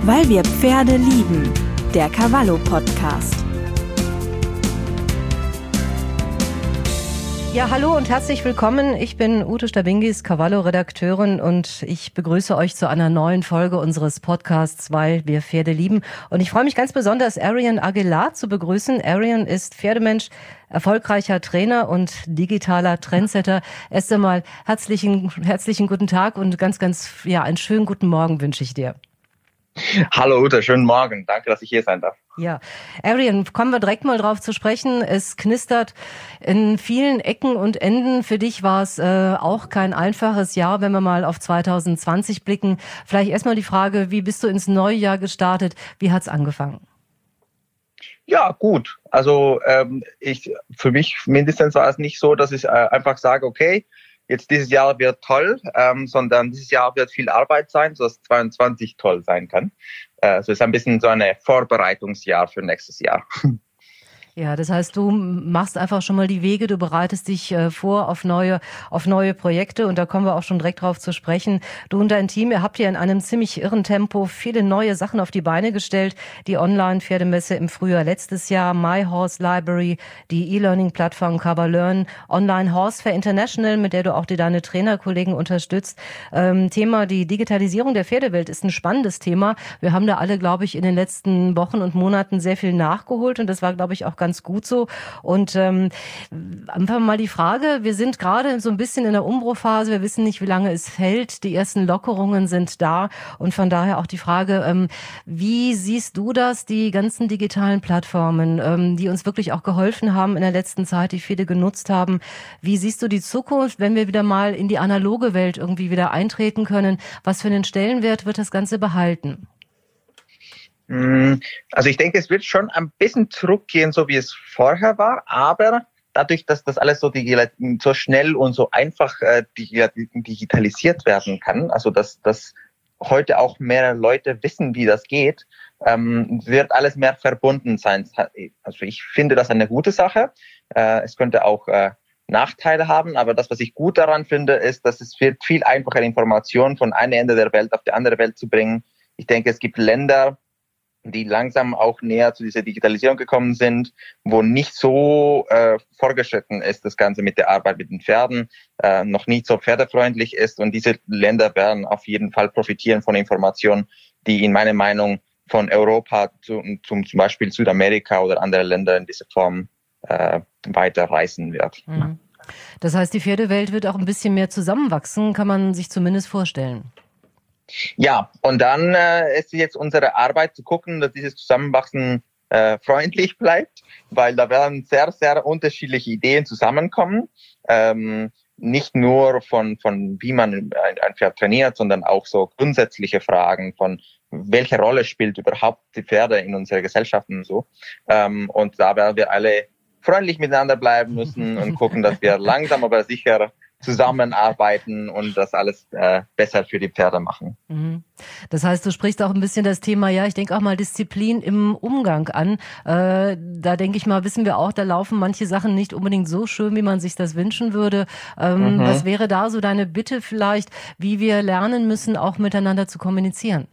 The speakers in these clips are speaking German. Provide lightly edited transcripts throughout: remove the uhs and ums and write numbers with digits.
Weil wir Pferde lieben. Der Cavallo Podcast. Ja, hallo und herzlich willkommen. Ich bin Ute Stabingis, Cavallo-Redakteurin, und ich begrüße euch zu einer neuen Folge unseres Podcasts, weil wir Pferde lieben. Und ich freue mich ganz besonders, Arian Aguilar zu begrüßen. Arian ist Pferdemensch, erfolgreicher Trainer und digitaler Trendsetter. Erst einmal herzlichen guten Tag und einen schönen guten Morgen wünsche ich dir. Hallo Ute, schönen Morgen. Danke, dass ich hier sein darf. Ja, Arian, kommen wir direkt mal drauf zu sprechen. Es knistert in vielen Ecken und Enden. Für dich war es auch kein einfaches Jahr, wenn wir mal auf 2020 blicken. Vielleicht erstmal die Frage, wie bist du ins neue Jahr gestartet? Wie hat's angefangen? Ja, gut. Also für mich mindestens war es nicht so, dass ich einfach sage, okay, jetzt dieses Jahr wird toll, sondern dieses Jahr wird viel Arbeit sein, sodass 22 toll sein kann. Es ist ein bisschen so ein Vorbereitungsjahr für nächstes Jahr. Ja, das heißt, du machst einfach schon mal die Wege, du bereitest dich vor auf neue Projekte, und da kommen wir auch schon direkt drauf zu sprechen. Du und dein Team, ihr habt ja in einem ziemlich irren Tempo viele neue Sachen auf die Beine gestellt. Die Online-Pferdemesse im Frühjahr letztes Jahr, My Horse Library, die E-Learning-Plattform CoverLearn, Online Horse Fair International, mit der du auch deine Trainerkollegen unterstützt. Thema, die Digitalisierung der Pferdewelt ist ein spannendes Thema. Wir haben da alle, glaube ich, in den letzten Wochen und Monaten sehr viel nachgeholt, und das war, glaube ich, auch ganz gut so. Und einfach mal die Frage, wir sind gerade so ein bisschen in der Umbruchphase, wir wissen nicht, wie lange es hält, die ersten Lockerungen sind da, und von daher auch die Frage, wie siehst du das, die ganzen digitalen Plattformen, die uns wirklich auch geholfen haben in der letzten Zeit, die viele genutzt haben, wie siehst du die Zukunft, wenn wir wieder mal in die analoge Welt irgendwie wieder eintreten können? Was für einen Stellenwert wird das Ganze behalten? Also ich denke, es wird schon ein bisschen zurückgehen, so wie es vorher war, aber dadurch, dass das alles so schnell und so einfach digitalisiert werden kann, also dass heute auch mehr Leute wissen, wie das geht, wird alles mehr verbunden sein. Also ich finde das eine gute Sache. Es könnte auch Nachteile haben, aber das, was ich gut daran finde, ist, dass es wird viel einfacher, Informationen von einem Ende der Welt auf die andere Welt zu bringen. Ich denke, es gibt Länder, die langsam auch näher zu dieser Digitalisierung gekommen sind, wo nicht so vorgeschritten ist, das Ganze mit der Arbeit mit den Pferden, noch nicht so pferdefreundlich ist. Und diese Länder werden auf jeden Fall profitieren von Informationen, die in meiner Meinung von Europa zum Beispiel Südamerika oder andere Länder in dieser Form weiterreißen wird. Das heißt, die Pferdewelt wird auch ein bisschen mehr zusammenwachsen, kann man sich zumindest vorstellen. Ja, und dann ist jetzt unsere Arbeit zu gucken, dass dieses Zusammenwachsen freundlich bleibt, weil da werden sehr, sehr unterschiedliche Ideen zusammenkommen. Nicht nur von wie man ein Pferd trainiert, sondern auch so grundsätzliche Fragen von, welche Rolle spielt überhaupt die Pferde in unserer Gesellschaft und so. Und da werden wir alle freundlich miteinander bleiben müssen und gucken, dass wir langsam aber sicher zusammenarbeiten und das alles besser für die Pferde machen. Das heißt, du sprichst auch ein bisschen das Thema, ja, ich denke auch mal Disziplin im Umgang an. Da denke ich mal, wissen wir auch, da laufen manche Sachen nicht unbedingt so schön, wie man sich das wünschen würde. Was wäre da so deine Bitte vielleicht, wie wir lernen müssen, auch miteinander zu kommunizieren?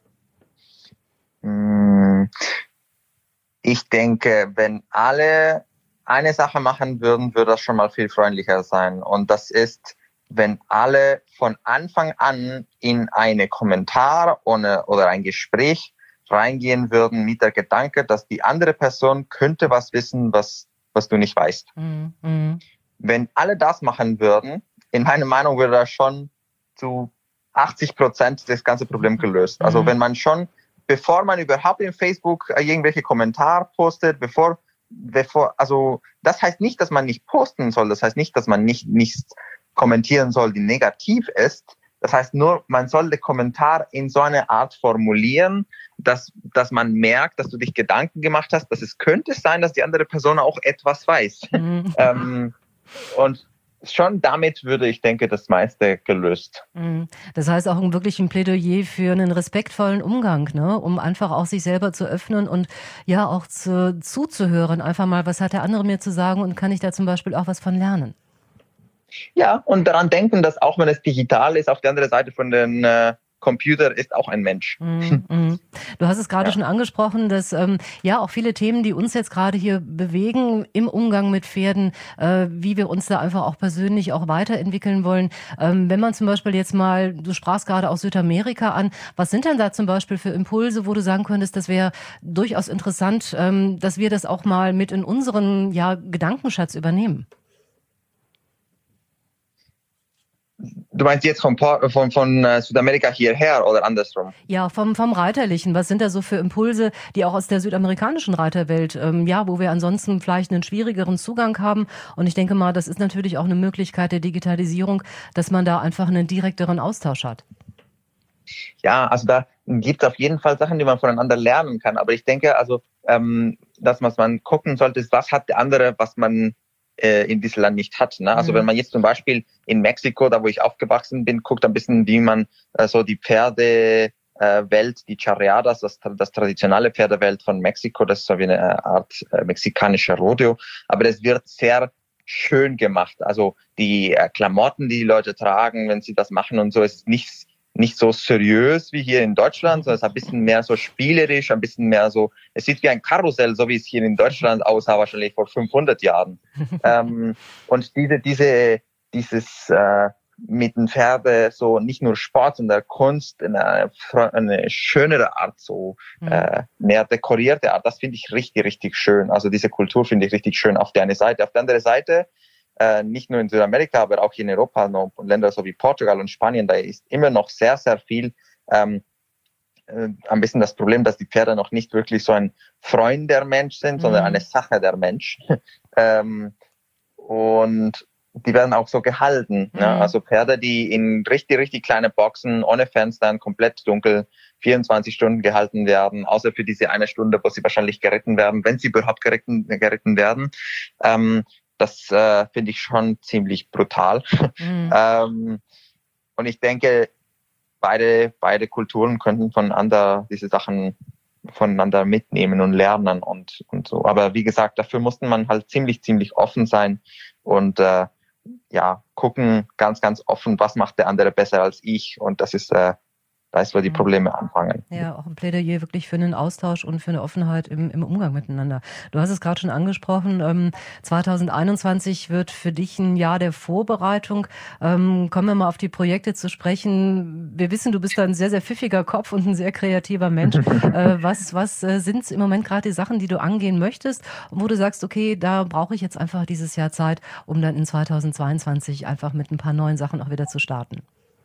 Ich denke, wenn alle eine Sache machen würden, würde das schon mal viel freundlicher sein. Und das ist, wenn alle von Anfang an in einen Kommentar oder ein Gespräch reingehen würden mit der Gedanke, dass die andere Person könnte was wissen, was du nicht weißt. Wenn alle das machen würden, in meiner Meinung würde das schon zu 80% das ganze Problem gelöst. Also wenn man schon, bevor man überhaupt in Facebook irgendwelche Kommentare postet, also das heißt nicht, dass man nicht posten soll, das heißt nicht, dass man nicht kommentieren soll, die negativ ist. Das heißt nur, man soll den Kommentar in so eine Art formulieren, dass man merkt, dass du dich Gedanken gemacht hast, dass es könnte sein, dass die andere Person auch etwas weiß. Und schon damit würde ich denke, das meiste gelöst. Das heißt auch wirklich ein Plädoyer für einen respektvollen Umgang, ne? Um einfach auch sich selber zu öffnen und ja auch zuzuhören. Einfach mal, was hat der andere mir zu sagen und kann ich da zum Beispiel auch was von lernen? Ja, und daran denken, dass auch wenn es digital ist, auf der anderen Seite von den Computer ist auch ein Mensch. Du hast es gerade schon angesprochen, dass auch viele Themen, die uns jetzt gerade hier bewegen im Umgang mit Pferden, wie wir uns da einfach auch persönlich auch weiterentwickeln wollen. Wenn man zum Beispiel jetzt mal, du sprachst gerade auch Südamerika an, was sind denn da zum Beispiel für Impulse, wo du sagen könntest, das wäre durchaus interessant, dass wir das auch mal mit in unseren Gedankenschatz übernehmen? Du meinst jetzt von Südamerika hierher oder andersrum? Ja, vom Reiterlichen. Was sind da so für Impulse, die auch aus der südamerikanischen Reiterwelt, wo wir ansonsten vielleicht einen schwierigeren Zugang haben? Und ich denke mal, das ist natürlich auch eine Möglichkeit der Digitalisierung, dass man da einfach einen direkteren Austausch hat. Ja, also da gibt es auf jeden Fall Sachen, die man voneinander lernen kann. Aber ich denke, dass was man gucken sollte, ist, was hat der andere, was man in diesem Land nicht hat. Ne? Also wenn man jetzt zum Beispiel in Mexiko, da wo ich aufgewachsen bin, guckt ein bisschen, wie man so die Pferdewelt, die Charreadas, das traditionelle Pferdewelt von Mexiko, das ist so wie eine Art mexikanischer Rodeo, aber das wird sehr schön gemacht. Also die Klamotten, die Leute tragen, wenn sie das machen und so, ist nicht so seriös wie hier in Deutschland, sondern es ist ein bisschen mehr so spielerisch, ein bisschen mehr so, es sieht wie ein Karussell, so wie es hier in Deutschland aussah, wahrscheinlich vor 500 Jahren. Und dieses mit den Pferde so nicht nur Sport, sondern Kunst in eine schönere Art, so mehr dekorierte Art, das finde ich richtig, richtig schön. Also diese Kultur finde ich richtig schön auf der einen Seite. Auf der anderen Seite, nicht nur in Südamerika, aber auch hier in Europa und Länder so wie Portugal und Spanien, da ist immer noch sehr, sehr viel ein bisschen das Problem, dass die Pferde noch nicht wirklich so ein Freund der Mensch sind, sondern eine Sache der Mensch. Und die werden auch so gehalten. Ne? Also Pferde, die in richtig, richtig kleine Boxen, ohne Fenstern, komplett dunkel, 24 Stunden gehalten werden, außer für diese eine Stunde, wo sie wahrscheinlich geritten werden, wenn sie überhaupt geritten werden. Das finde ich schon ziemlich brutal. Und ich denke, beide Kulturen könnten diese Sachen voneinander mitnehmen und lernen und so. Aber wie gesagt, dafür musste man halt ziemlich, ziemlich offen sein und gucken ganz, ganz offen, was macht der andere besser als ich. Und das ist da ist, wo die Probleme anfangen. Ja, auch ein Plädoyer wirklich für einen Austausch und für eine Offenheit im Umgang miteinander. Du hast es gerade schon angesprochen, 2021 wird für dich ein Jahr der Vorbereitung. Kommen wir mal auf die Projekte zu sprechen. Wir wissen, du bist da ein sehr, sehr pfiffiger Kopf und ein sehr kreativer Mensch. Was sind im Moment gerade die Sachen, die du angehen möchtest und wo du sagst, okay, da brauche ich jetzt einfach dieses Jahr Zeit, um dann in 2022 einfach mit ein paar neuen Sachen auch wieder zu starten?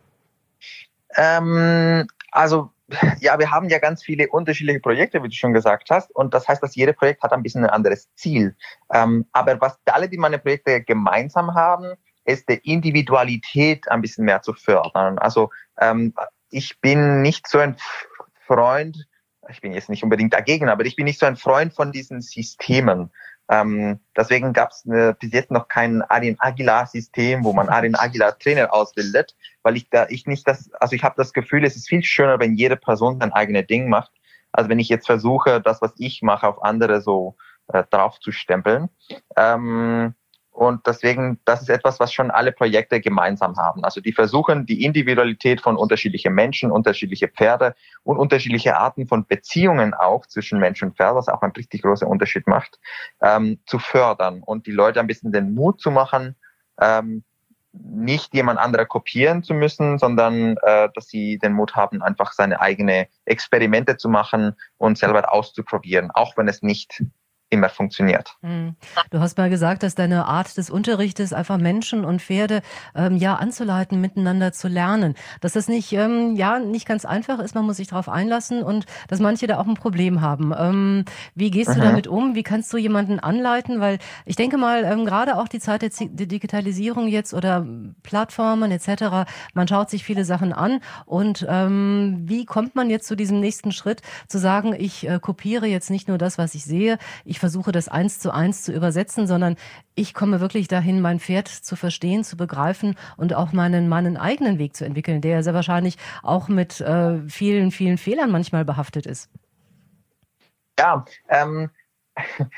Wir haben ja ganz viele unterschiedliche Projekte, wie du schon gesagt hast. Und das heißt, dass jedes Projekt hat ein bisschen ein anderes Ziel. Aber was alle, die meine Projekte gemeinsam haben, ist die Individualität ein bisschen mehr zu fördern. Also ich bin nicht so ein Freund, ich bin jetzt nicht unbedingt dagegen, aber ich bin nicht so ein Freund von diesen Systemen. Deswegen gab es bis jetzt noch kein Arin Aguilar-System, wo man Arin Aguilar-Trainer ausbildet, weil ich habe das Gefühl, es ist viel schöner, wenn jede Person sein eigenes Ding macht, als wenn ich jetzt versuche, das, was ich mache, auf andere so drauf zu stempeln. Und deswegen, das ist etwas, was schon alle Projekte gemeinsam haben. Also die versuchen, die Individualität von unterschiedlichen Menschen, unterschiedliche Pferde und unterschiedliche Arten von Beziehungen auch zwischen Mensch und Pferd, was auch einen richtig großen Unterschied macht, zu fördern und die Leute ein bisschen den Mut zu machen, nicht jemand anderer kopieren zu müssen, sondern dass sie den Mut haben, einfach seine eigenen Experimente zu machen und selber auszuprobieren, auch wenn es nicht immer funktioniert. Du hast mal gesagt, dass deine Art des Unterrichtes einfach Menschen und Pferde anzuleiten, miteinander zu lernen. Dass das nicht ganz einfach ist, man muss sich darauf einlassen und dass manche da auch ein Problem haben. Wie gehst du damit um? Wie kannst du jemanden anleiten? Weil ich denke mal, gerade auch die Zeit der Digitalisierung jetzt oder Plattformen etc., man schaut sich viele Sachen an und wie kommt man jetzt zu diesem nächsten Schritt, zu sagen, ich kopiere jetzt nicht nur das, was ich sehe, ich versuche das 1:1 zu übersetzen, sondern ich komme wirklich dahin, mein Pferd zu verstehen, zu begreifen und auch meinen eigenen Weg zu entwickeln, der sehr wahrscheinlich auch mit vielen, vielen Fehlern manchmal behaftet ist. Ja,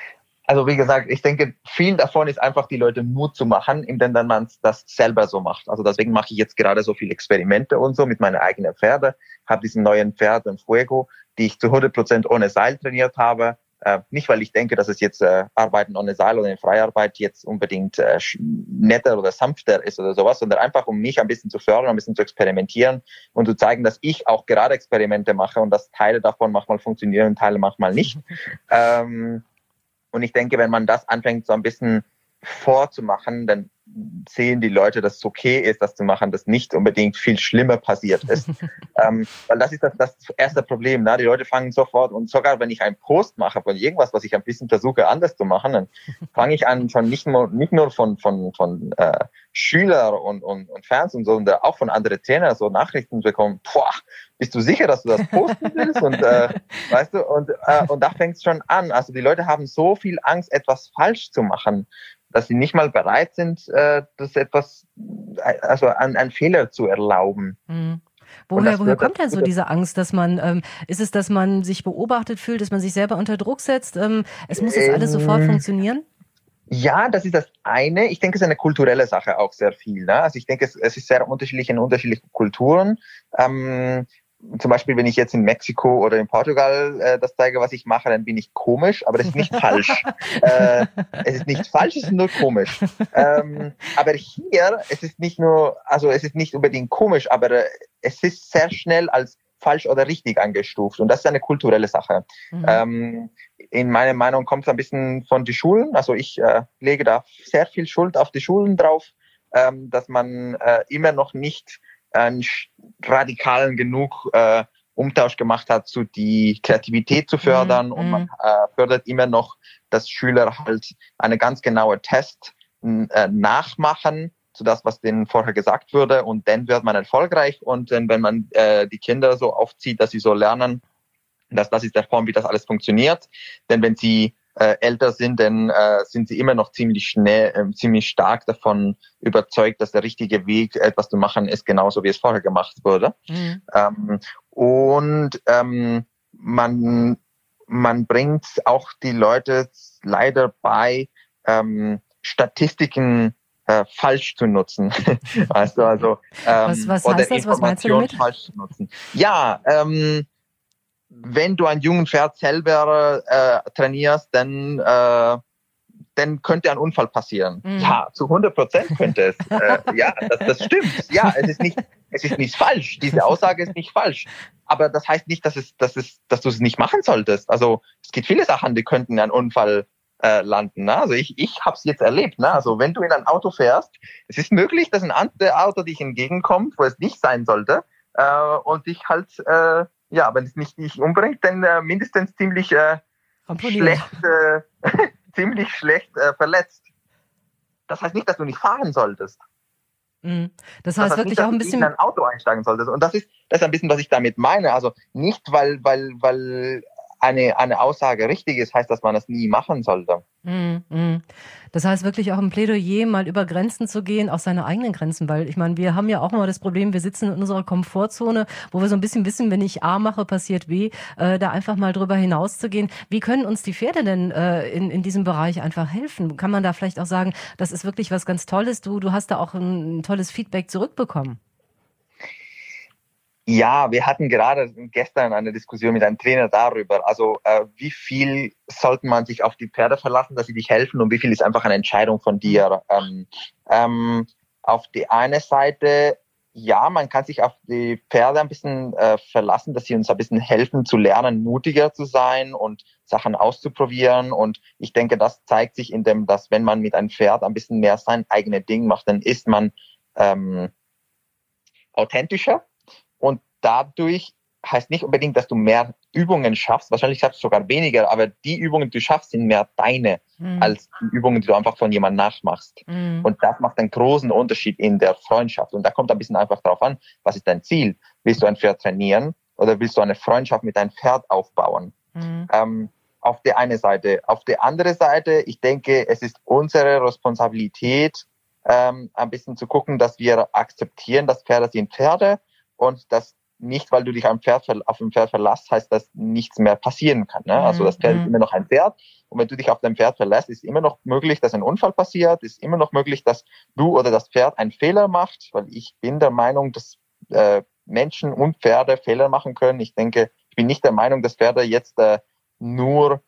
Also wie gesagt, ich denke, viel davon ist einfach die Leute Mut zu machen, indem dann man das selber so macht. Also deswegen mache ich jetzt gerade so viele Experimente und so mit meinen eigenen Pferde. Habe diesen neuen Pferd, den Fuego, die ich zu 100% ohne Seil trainiert habe. Nicht, weil ich denke, dass es jetzt Arbeiten ohne Seil oder in Freiarbeit jetzt unbedingt netter oder sanfter ist oder sowas, sondern einfach, um mich ein bisschen zu fördern, ein bisschen zu experimentieren und zu zeigen, dass ich auch gerade Experimente mache und dass Teile davon manchmal funktionieren und Teile manchmal nicht. Und ich denke, wenn man das anfängt, so ein bisschen vorzumachen, dann sehen die Leute, dass es okay ist, das zu machen, dass nicht unbedingt viel schlimmer passiert ist. Weil das ist das erste Problem. Ne? Die Leute fangen sofort, und sogar wenn ich einen Post mache von irgendwas, was ich ein bisschen versuche anders zu machen, dann fange ich an, schon nicht nur von Schüler und Fans und so, sondern auch von anderen Trainern so Nachrichten zu bekommen, boah, bist du sicher, dass du das posten willst? Und weißt du, und da fängt es schon an. Also die Leute haben so viel Angst, etwas falsch zu machen, dass sie nicht mal bereit sind, einen Fehler zu erlauben. Mhm. Woher kommt denn so diese Angst, dass man, ist es, dass man sich beobachtet fühlt, dass man sich selber unter Druck setzt? Es muss jetzt alles sofort funktionieren? Ja, das ist das eine. Ich denke, es ist eine kulturelle Sache auch sehr viel. Ne? Also ich denke, es ist sehr unterschiedlich in unterschiedlichen Kulturen. Zum Beispiel, wenn ich jetzt in Mexiko oder in Portugal das zeige, was ich mache, dann bin ich komisch, aber das ist nicht falsch. Es ist nicht falsch, es ist nur komisch. Aber hier, es ist nicht unbedingt komisch, aber es ist sehr schnell als falsch oder richtig angestuft. Und das ist eine kulturelle Sache. Mhm. In meiner Meinung kommt es ein bisschen von den Schulen. Also ich lege da sehr viel Schuld auf die Schulen drauf, dass man immer noch nicht einen radikalen genug Umtausch gemacht hat, zu die Kreativität zu fördern. Und man fördert immer noch, dass Schüler halt eine ganz genaue Test nachmachen, zu das, was denen vorher gesagt wurde. Und dann wird man erfolgreich. Und dann, wenn man die Kinder so aufzieht, dass sie so lernen, dass das ist der Form, wie das alles funktioniert. Denn wenn sie älter sind, dann sind sie immer noch ziemlich stark davon überzeugt, dass der richtige Weg, etwas zu machen, ist genauso, wie es vorher gemacht wurde. Mhm. Man bringt auch die Leute leider bei, Statistiken falsch zu nutzen. Weißt du, also was heißt das? Was meinst du damit? Falsch zu nutzen. Ja, wenn du ein junges Pferd selber trainierst, dann könnte ein Unfall passieren. Mhm. Ja, zu 100% könnte es. Ja, das stimmt. Ja, es ist nicht falsch. Diese Aussage ist nicht falsch. Aber das heißt nicht, dass du es nicht machen solltest. Also es gibt viele Sachen, die könnten in einen Unfall landen. Ne? Also ich habe es jetzt erlebt. Ne? Also wenn du in ein Auto fährst, es ist möglich, dass ein anderes Auto dich entgegenkommt, wo es nicht sein sollte, und dich halt wenn es nicht dich umbringt, dann mindestens ziemlich schlecht verletzt. Das heißt nicht, dass du nicht fahren solltest. Das heißt wirklich nicht, auch ein bisschen in ein Auto einsteigen solltest. Und das ist ein bisschen, was ich damit meine. Also nicht, weil eine Aussage richtig ist, heißt, dass man das nie machen sollte. Das heißt wirklich auch ein Plädoyer, mal über Grenzen zu gehen, auch seine eigenen Grenzen, weil ich meine, wir haben ja auch mal das Problem, wir sitzen in unserer Komfortzone, wo wir so ein bisschen wissen, wenn ich A mache, passiert B, da einfach mal drüber hinaus zu gehen. Wie können uns die Pferde denn in diesem Bereich einfach helfen? Kann man da vielleicht auch sagen, das ist wirklich was ganz Tolles, du hast da auch ein tolles Feedback zurückbekommen? Ja, wir hatten gerade gestern eine Diskussion mit einem Trainer darüber, also wie viel sollte man sich auf die Pferde verlassen, dass sie dich helfen, und wie viel ist einfach eine Entscheidung von dir. Auf die eine Seite, ja, man kann sich auf die Pferde ein bisschen verlassen, dass sie uns ein bisschen helfen zu lernen, mutiger zu sein und Sachen auszuprobieren. Und ich denke, das zeigt sich in dem, dass wenn man mit einem Pferd ein bisschen mehr sein eigenes Ding macht, dann ist man authentischer. Und dadurch heißt nicht unbedingt, dass du mehr Übungen schaffst. Wahrscheinlich schaffst du sogar weniger, aber die Übungen, die du schaffst, sind mehr deine als die Übungen, die du einfach von jemandem nachmachst. Und das macht einen großen Unterschied in der Freundschaft. Und da kommt ein bisschen einfach drauf an, was ist dein Ziel? Willst du ein Pferd trainieren oder willst du eine Freundschaft mit deinem Pferd aufbauen? Auf der einen Seite. Auf der anderen Seite, ich denke, es ist unsere Responsabilität, ein bisschen zu gucken, dass wir akzeptieren, dass Pferde sind Pferde und dass nicht, weil du dich auf ein Pferd verlässt, heißt, dass nichts mehr passieren kann. Ne? Also das Pferd ist immer noch ein Pferd. Und wenn du dich auf dein Pferd verlässt, ist immer noch möglich, dass ein Unfall passiert, ist immer noch möglich, dass du oder das Pferd einen Fehler macht, weil ich bin der Meinung, dass Menschen und Pferde Fehler machen können. Ich bin nicht der Meinung, dass Pferde jetzt nur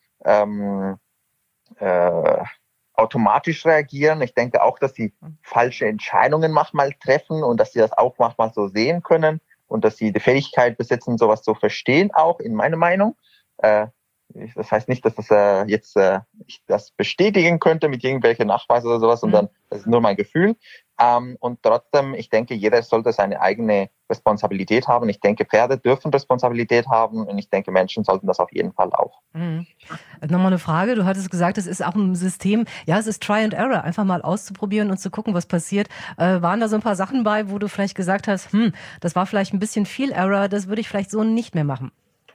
automatisch reagieren. Ich denke auch, dass sie falsche Entscheidungen manchmal treffen und dass sie das auch manchmal so sehen können und dass sie die Fähigkeit besitzen, sowas zu verstehen, auch in meiner Meinung. Das heißt nicht, dass ich das bestätigen könnte mit irgendwelchen Nachweisen oder sowas, sondern das ist nur mein Gefühl. Und trotzdem, ich denke, jeder sollte seine eigene Responsabilität haben. Ich denke, Pferde dürfen Responsabilität haben und ich denke, Menschen sollten das auf jeden Fall auch. Nochmal eine Frage. Du hattest gesagt, es ist auch ein System, ja, es ist Try and Error, einfach mal auszuprobieren und zu gucken, was passiert. Waren da so ein paar Sachen bei, wo du vielleicht gesagt hast, das war vielleicht ein bisschen viel Error, das würde ich vielleicht so nicht mehr machen?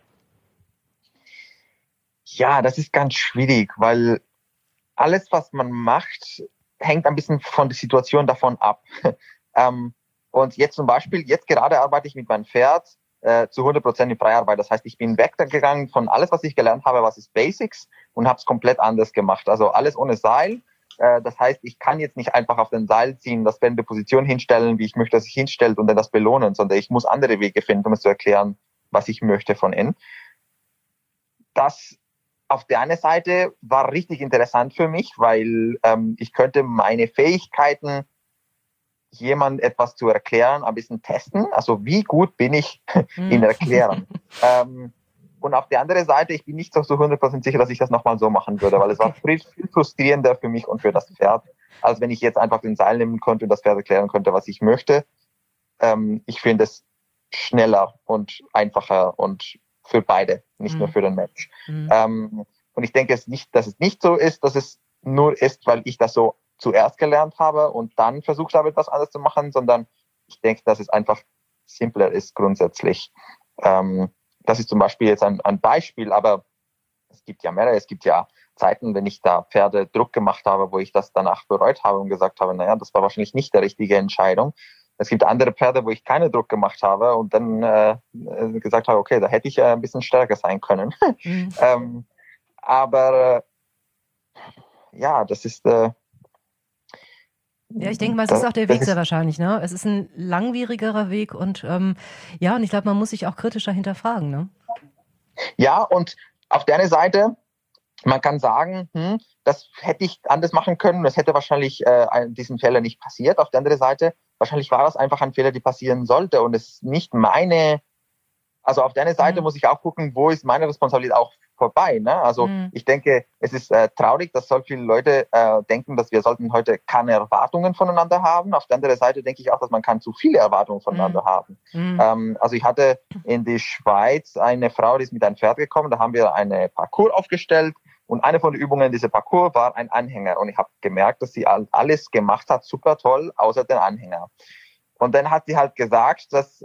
Ja, das ist ganz schwierig, weil alles, was man macht, hängt ein bisschen von der Situation davon ab. Und jetzt zum Beispiel, jetzt gerade arbeite ich mit meinem Pferd zu 100% in Freiarbeit. Das heißt, ich bin weggegangen von alles, was ich gelernt habe, was ist Basics, und habe es komplett anders gemacht. Also alles ohne Seil. Das heißt, ich kann jetzt nicht einfach auf den Seil ziehen, das Pferd in die Position hinstellen, wie ich möchte, dass sich hinstellt und dann das belohnen, sondern ich muss andere Wege finden, um es zu erklären, was ich möchte von innen. Das auf der einen Seite war richtig interessant für mich, weil ich könnte meine Fähigkeiten, jemand etwas zu erklären, ein bisschen testen. Also wie gut bin ich in Erklären. Und auf der anderen Seite, ich bin nicht so 100% sicher, dass ich das nochmal so machen würde, weil es war viel frustrierender für mich und für das Pferd, als wenn ich jetzt einfach den Seil nehmen konnte und das Pferd erklären konnte, was ich möchte. Ich finde es schneller und einfacher und für beide, nicht nur für den Mensch. Und ich denke dass es nicht so ist, dass es nur ist, weil ich das so zuerst gelernt habe und dann versucht habe, etwas anderes zu machen, sondern ich denke, dass es einfach simpler ist grundsätzlich. Das ist zum Beispiel jetzt ein Beispiel, aber es gibt ja mehrere. Es gibt ja Zeiten, wenn ich da Pferde Druck gemacht habe, wo ich das danach bereut habe und gesagt habe, naja, das war wahrscheinlich nicht die richtige Entscheidung. Es gibt andere Pferde, wo ich keinen Druck gemacht habe und dann gesagt habe, okay, da hätte ich ein bisschen stärker sein können. Aber ja, das ist... Ja, ich denke mal, es ist auch der Weg sehr wahrscheinlich, ne? Es ist ein langwierigerer Weg und und ich glaube, man muss sich auch kritischer hinterfragen, ne? Ja, und auf der einen Seite, man kann sagen, das hätte ich anders machen können, das hätte wahrscheinlich diesen Fehler nicht passiert. Auf der anderen Seite, wahrscheinlich war das einfach ein Fehler, der passieren sollte und es ist nicht meine... Also auf der einen Seite muss ich auch gucken, wo ist meine Responsabilität auch vorbei. Ne? Also ich denke, es ist traurig, dass so viele Leute denken, dass wir sollten heute keine Erwartungen voneinander haben. Auf der anderen Seite denke ich auch, dass man kann zu viele Erwartungen voneinander haben. Also ich hatte in die Schweiz eine Frau, die ist mit einem Pferd gekommen, da haben wir eine Parcours aufgestellt und eine von den Übungen dieser Parcours war ein Anhänger und ich habe gemerkt, dass sie alles gemacht hat, super toll, außer den Anhänger. Und dann hat sie halt gesagt, dass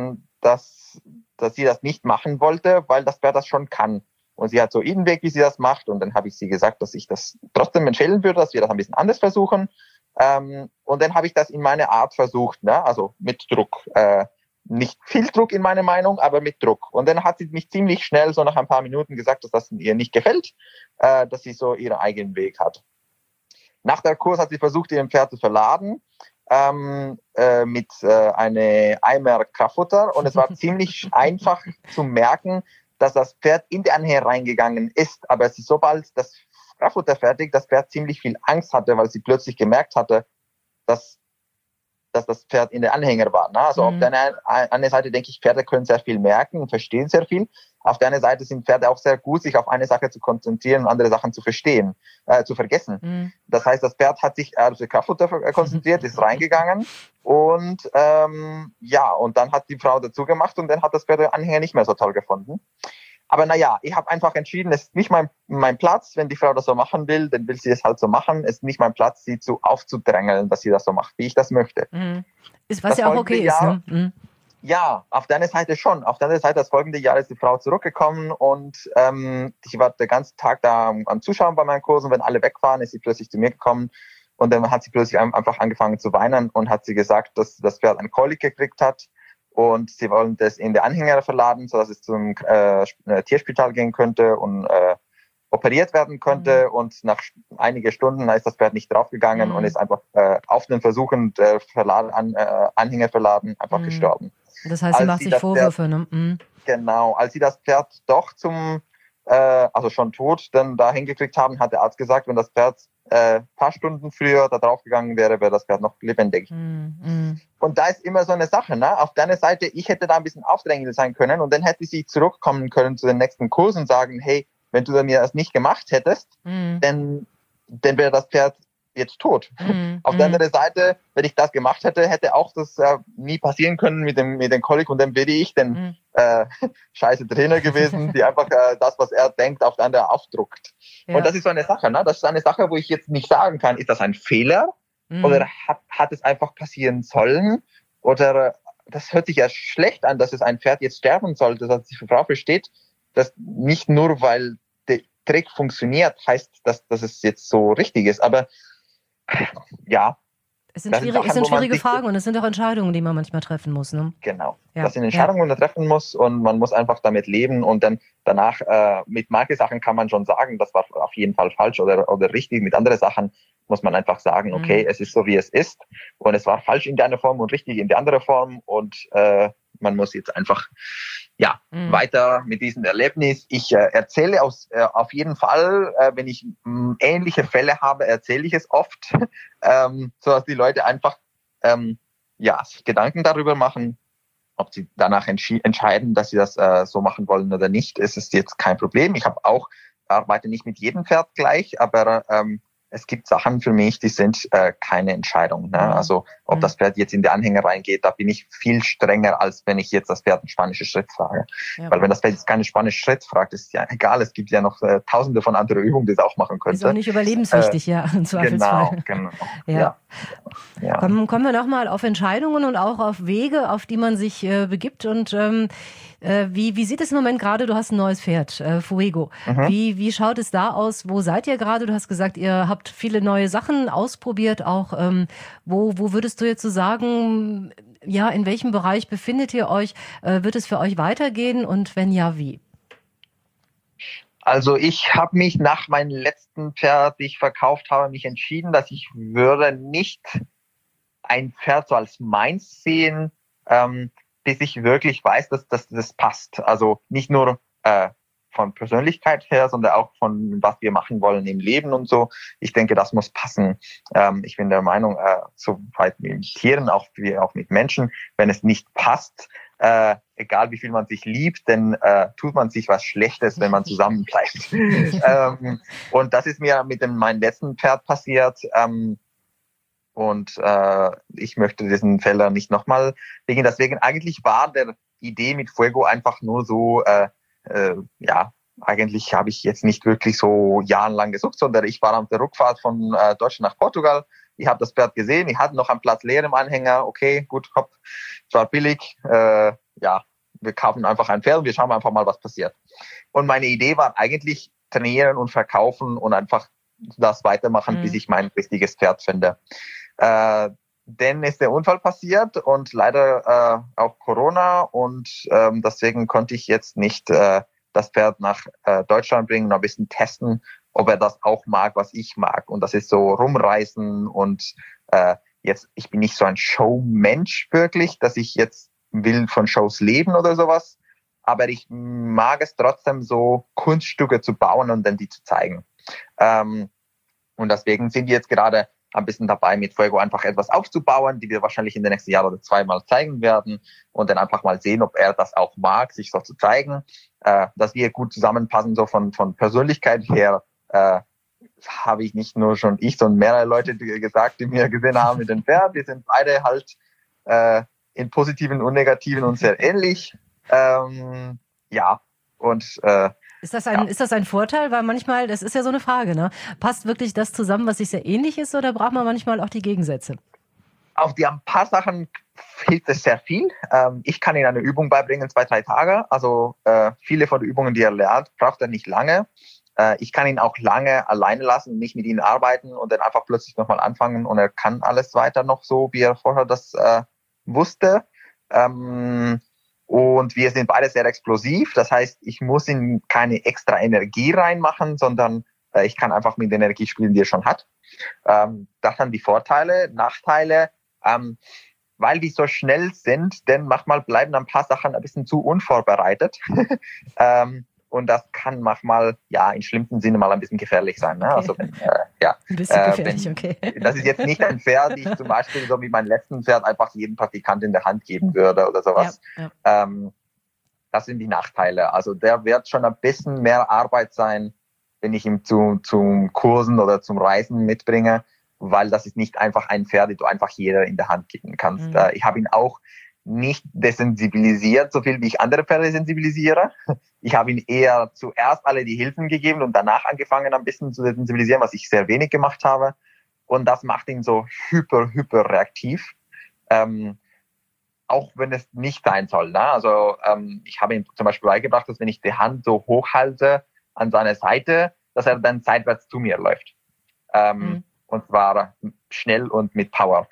sie das nicht machen wollte, weil das Pferd das schon kann. Und sie hat so ihren Weg, wie sie das macht. Und dann habe ich sie gesagt, dass ich das trotzdem empfehlen würde, dass wir das ein bisschen anders versuchen. Und dann habe ich das in meine Art versucht, ne? Also mit Druck. Nicht viel Druck in meiner Meinung, aber mit Druck. Und dann hat sie mich ziemlich schnell, so nach ein paar Minuten, gesagt, dass das ihr nicht gefällt, dass sie so ihren eigenen Weg hat. Nach der Kurs hat sie versucht, ihren Pferd zu verladen. Mit einem Eimer Kraftfutter und es war ziemlich einfach zu merken, dass das Pferd in den Anhänger reingegangen ist, aber sobald das Kraftfutter fertig, das Pferd ziemlich viel Angst hatte, weil sie plötzlich gemerkt hatte, dass das Pferd in der Anhänger war. Ne? Also auf der einen Seite denke ich, Pferde können sehr viel merken und verstehen sehr viel. Auf der anderen Seite sind Pferde auch sehr gut, sich auf eine Sache zu konzentrieren und andere Sachen zu verstehen, zu vergessen. Das heißt, das Pferd hat sich auf das Kraftfutter konzentriert, ist reingegangen und und dann hat die Frau dazu gemacht und dann hat das Pferd den Anhänger nicht mehr so toll gefunden. Aber naja, ich habe einfach entschieden, es ist nicht mein Platz. Wenn die Frau das so machen will, dann will sie es halt so machen. Es ist nicht mein Platz, sie aufzudrängeln, dass sie das so macht, wie ich das möchte. Ist, was das ja auch okay ist. Ne? Ja, auf der anderen Seite schon. Auf der anderen Seite, das folgende Jahr ist die Frau zurückgekommen und ich war den ganzen Tag da am Zuschauen bei meinen Kursen. Wenn alle weg waren, ist sie plötzlich zu mir gekommen und dann hat sie plötzlich einfach angefangen zu weinen und hat sie gesagt, dass das Pferd eine Kolik gekriegt hat. und sie wollen das in den Anhänger verladen, sodass es zum Tierspital gehen könnte und operiert werden könnte. Und nach einigen Stunden ist das Pferd nicht draufgegangen und ist einfach auf den Versuchen der Anhänger verladen einfach gestorben. Das heißt, sie macht sich Vorwürfe, ne? Genau, als sie das Pferd doch also schon tot, dann da hingekriegt haben, hat der Arzt gesagt, wenn das Pferd paar Stunden früher da draufgegangen wäre, wäre das Pferd noch lebendig. Und da ist immer so eine Sache, ne? Auf deiner Seite, ich hätte da ein bisschen aufdrängend sein können und dann hätte sie zurückkommen können zu den nächsten Kurs und sagen, hey, wenn du mir das nicht gemacht hättest, dann wäre das Pferd jetzt tot. Auf der anderen Seite, wenn ich das gemacht hätte, hätte auch das nie passieren können mit dem Kolik und dann wäre ich den scheiße Trainer gewesen, die einfach das, was er denkt, auf den anderen aufdruckt. Ja. Und das ist so eine Sache, ne? Das ist eine Sache, wo ich jetzt nicht sagen kann, ist das ein Fehler oder hat es einfach passieren sollen oder das hört sich ja schlecht an, dass es ein Pferd jetzt sterben sollte, dass die Frau versteht, dass nicht nur, weil der Trick funktioniert, heißt, dass es jetzt so richtig ist, aber ja. Es sind schwierige Fragen und es sind auch Entscheidungen, die man manchmal treffen muss. Ne? Genau. Ja. Das sind Entscheidungen, die man treffen muss und man muss einfach damit leben und dann danach mit manchen Sachen kann man schon sagen, das war auf jeden Fall falsch oder richtig. Mit anderen Sachen muss man einfach sagen, okay, es ist so, wie es ist und es war falsch in der eine Form und richtig in der andere Form und man muss jetzt einfach weiter mit diesem Erlebnis. Ich erzähle auf jeden Fall, wenn ich ähnliche Fälle habe, erzähle ich es oft, so dass die Leute einfach sich Gedanken darüber machen, ob sie danach entscheiden, dass sie das so machen wollen oder nicht. Es ist jetzt kein Problem. Ich arbeite nicht mit jedem Pferd gleich, aber es gibt Sachen für mich, die sind keine Entscheidung. Ne? Also ob das Pferd jetzt in die Anhänger reingeht, da bin ich viel strenger, als wenn ich jetzt das Pferd einen spanischen Schritt frage. Ja. Weil wenn das Pferd jetzt keinen spanischen Schritt fragt, ist ja egal. Es gibt ja noch tausende von anderen Übungen, die es auch machen könnte. Ist auch nicht überlebenswichtig, im Zweifelsfall. Genau. Ja. Kommen wir nochmal auf Entscheidungen und auch auf Wege, auf die man sich begibt. Und wie sieht es im Moment gerade? Du hast ein neues Pferd, Fuego. Wie schaut es da aus? Wo seid ihr gerade? Du hast gesagt, ihr habt viele neue Sachen ausprobiert. Auch wo würdest du jetzt so sagen, in welchem Bereich befindet ihr euch? Wird es für euch weitergehen und wenn ja, wie? Also ich habe mich nach meinem letzten Pferd, das ich verkauft habe, mich entschieden, dass ich würde nicht ein Pferd so als meins sehen, bis ich wirklich weiß, dass das passt. Also nicht nur von Persönlichkeit her, sondern auch von was wir machen wollen im Leben und so. Ich denke, das muss passen. Ich bin der Meinung, so weit mit Tieren, wie auch mit Menschen, wenn es nicht passt, egal wie viel man sich liebt, dann tut man sich was Schlechtes, wenn man zusammen bleibt. Und das ist mir mit meinem letzten Pferd passiert. Und ich möchte diesen Fehler nicht nochmal wegen. Deswegen eigentlich war der Idee mit Fuego einfach nur so, eigentlich habe ich jetzt nicht wirklich so jahrelang gesucht, sondern ich war auf der Rückfahrt von Deutschland nach Portugal. Ich habe das Pferd gesehen, ich hatte noch einen Platz leer im Anhänger. Okay, gut, hopp, es war billig. Wir kaufen einfach ein Pferd und wir schauen einfach mal, was passiert. Und meine Idee war eigentlich trainieren und verkaufen und einfach das weitermachen, bis ich mein richtiges Pferd finde. Dann ist der Unfall passiert und leider auch Corona und deswegen konnte ich jetzt nicht das Pferd nach Deutschland bringen und ein bisschen testen, ob er das auch mag, was ich mag. Und das ist so rumreisen und ich bin nicht so ein Showmensch wirklich, dass ich jetzt will von Shows leben oder sowas, aber ich mag es trotzdem so, Kunststücke zu bauen und dann die zu zeigen. Und deswegen sind wir jetzt gerade ein bisschen dabei, mit Fuego einfach etwas aufzubauen, die wir wahrscheinlich in den nächsten Jahren oder zweimal zeigen werden und dann einfach mal sehen, ob er das auch mag, sich so zu zeigen, dass wir gut zusammenpassen, so von Persönlichkeit her, habe ich nicht nur schon ich, sondern mehrere Leute gesagt, die mir gesehen haben mit dem Pferd. Wir sind beide halt in positiven und negativen und sehr ähnlich. Ist das ein Vorteil? Weil manchmal, das ist ja so eine Frage, ne? Passt wirklich das zusammen, was sich sehr ähnlich ist, oder braucht man manchmal auch die Gegensätze? Auf ein paar Sachen hilft es sehr viel. Ich kann Ihnen eine Übung beibringen, 2-3 Tage. Also viele von den Übungen, die er lernt, braucht er nicht lange. Ich kann ihn auch lange alleine lassen, nicht mit ihnen arbeiten und dann einfach plötzlich nochmal anfangen und er kann alles weiter noch so, wie er vorher das wusste. Und wir sind beide sehr explosiv. Das heißt, ich muss in keine extra Energie reinmachen, sondern ich kann einfach mit der Energie spielen, die er schon hat. Das sind die Vorteile. Nachteile, weil wir so schnell sind, denn manchmal bleiben ein paar Sachen ein bisschen zu unvorbereitet. Und das kann manchmal, ja, im schlimmsten Sinne mal ein bisschen gefährlich sein. Ne? Okay. Also wenn, ja, ein bisschen gefährlich, okay. Das ist jetzt nicht ein Pferd, die ich zum Beispiel so wie mein letzten Pferd einfach jedem Praktikant in der Hand geben würde oder sowas. Ja. Das sind die Nachteile. Also der wird schon ein bisschen mehr Arbeit sein, wenn ich ihn zum Kursen oder zum Reisen mitbringe, weil das ist nicht einfach ein Pferd, die du einfach jeder in der Hand geben kannst. Ich habe ihn auch nicht desensibilisiert, so viel wie ich andere Pferde sensibilisiere. Ich habe ihm eher zuerst alle die Hilfen gegeben und danach angefangen, ein bisschen zu sensibilisieren, was ich sehr wenig gemacht habe. Und das macht ihn so hyper reaktiv. Auch wenn es nicht sein soll. Ne? Also ich habe ihm zum Beispiel beigebracht, dass wenn ich die Hand so hoch halte an seine Seite, dass er dann seitwärts zu mir läuft. Und zwar schnell und mit Power.